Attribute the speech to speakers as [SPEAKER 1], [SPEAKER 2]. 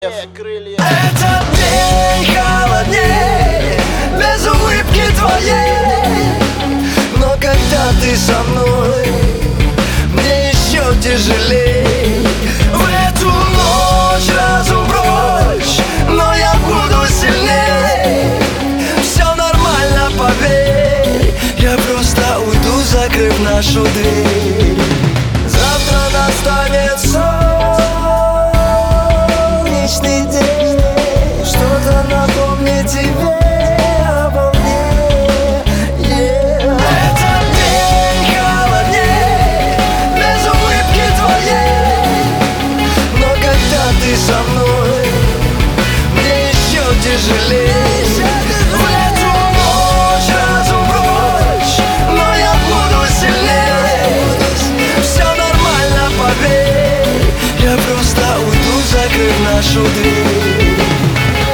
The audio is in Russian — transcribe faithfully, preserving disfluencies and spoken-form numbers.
[SPEAKER 1] крылья.
[SPEAKER 2] Этот день холоднее, без улыбки твоей. Но когда ты со мной, мне еще тяжелей. В эту ночь разум прочь, но я буду сильней. Все нормально, поверь, я просто уйду, закрыв нашу дверь. Завтра настанет солнечный день, что-то напомнит тебе обо мне, yeah. Этот день холоднее, без улыбки твоей. Но когда ты со мной, мне еще тяжелее. В эту ночь разум прочь, но я буду сильнее. Все нормально, поверь, я просто уйду, закрыв нашу дверь.